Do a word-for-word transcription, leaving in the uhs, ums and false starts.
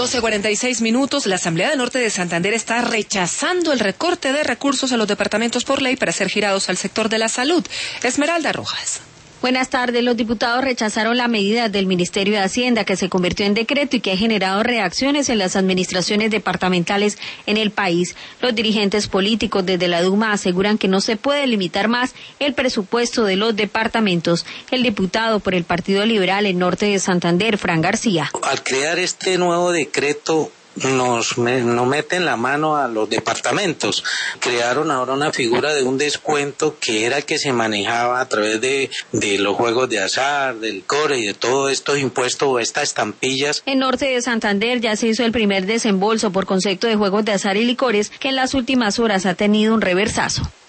doce cuarenta y seis minutos, la Asamblea del Norte de Santander está rechazando el recorte de recursos a los departamentos por ley para ser girados al sector de la salud. Esmeralda Rojas. Buenas tardes. Los diputados rechazaron la medida del Ministerio de Hacienda que se convirtió en decreto y que ha generado reacciones en las administraciones departamentales en el país. Los dirigentes políticos desde la Duma aseguran que no se puede limitar más el presupuesto de los departamentos. El diputado por el Partido Liberal en Norte de Santander, Fran García. Al crear este nuevo decreto, nos, me, nos meten la mano a los departamentos. Crearon ahora una figura de un descuento que era que se manejaba a través de, de los juegos de azar, del core y de todos estos impuestos o estas estampillas. En Norte de Santander ya se hizo el primer desembolso por concepto de juegos de azar y licores que en las últimas horas ha tenido un reversazo.